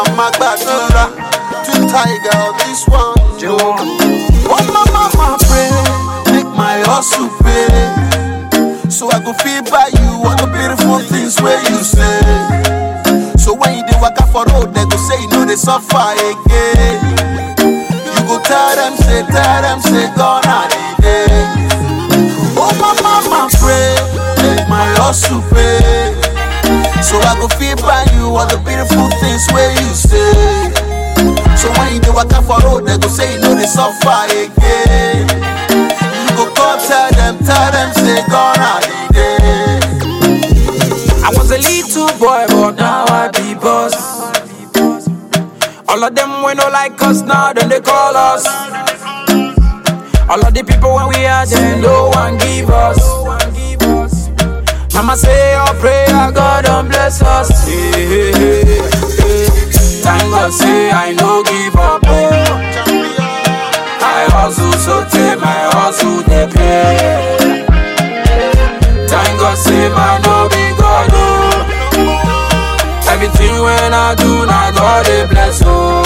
Mama Gbadura, Twin Tiger on this one. Oh mama pray, make my hustle pay, so I go feel by you all the beautiful things where you say. So when you dey waka for road, they go say you know they suffer again. You go tell them say gone are the days. Oh mama pray, make my hustle pay, so I go feel by you all the beautiful things where you say. So when you dey waka for road, they go say you know they suffer again. You go come tell them say gone are the days. I was a little boy, but now I be boss. All of them we no like us now, then they call us. All of the people when we are there, no one give us. Mama say your prayer, God don't bless us. Thank God say I no give up. I hustle so take my hustle they pay. Thank God say my no be God. Everything when I do, now God they bless.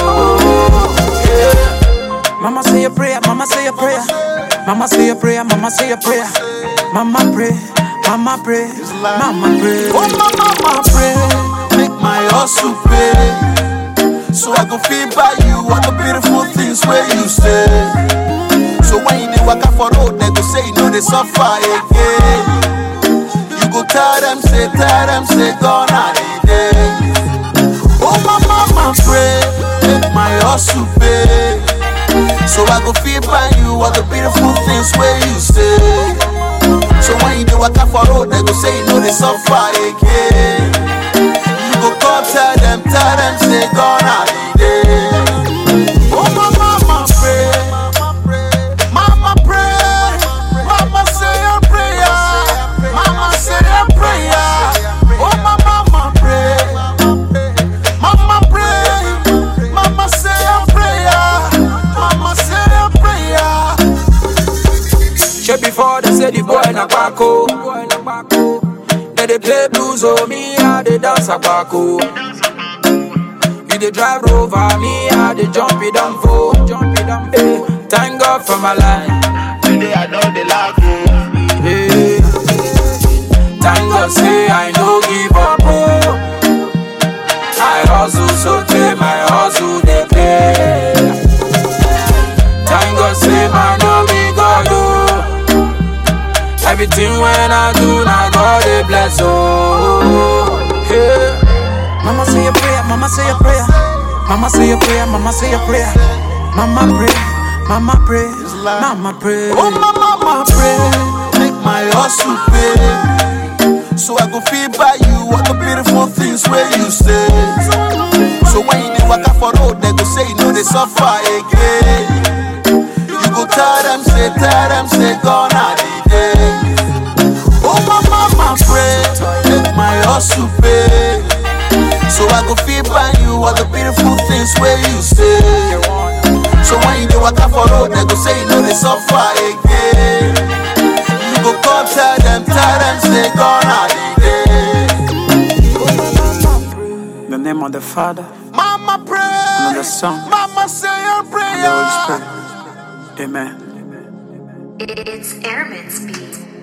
Mama say a prayer, mama say a prayer. Mama say a prayer, mama say a prayer. Mama pray, mama pray, mama pray. Oh mama pray, make my hustle pay, so I go feel by you all the beautiful things where you say. So when you dey waka for road, they go say you know they suffer again. You go tell them say gone are the days. Oh mama pray, make my hustle pay, so I go feel by you all the beautiful things where you say. So when you dey waka for road, they go say you know they suffer again. You go come tell them say gone are the days. Oh mama pray, mama pray, mama say a prayer, mama say a prayer. Oh mama pray, mama pray, mama say a prayer, mama say a prayer. Shit before they say the boy na Paco. They play blues, oh me I they dance a Paco. You they drive Rover, me I they jump it down for. Hey, thank God for my life. Today I know they like you. Hey, thank God say I no give up. Oh, I hustle so take my hustle they pay. Thank God say my no be God. Oh, everything when I do, now God they bless. Oh, yeah. Mama say a prayer, mama say a prayer. Mama say a prayer, mama say a prayer. Mama pray, mama pray, mama pray. Oh mama pray, make my hustle pay, so I go feel by you all the beautiful things where you say. So when you dey waka for road, they go say you know they suffer again. You go tell them say gone are the days. Oh mama pray, make my hustle pay, so I go feel by you all the beautiful things where you say. So when you dey waka for road, they go say you know they suffer again. You go come tell them say gone are the days. In the name of the Father, Mama pray, and of the Son, mama say your and prayer. the Holy Spirit. Amen. It's Airman's beat.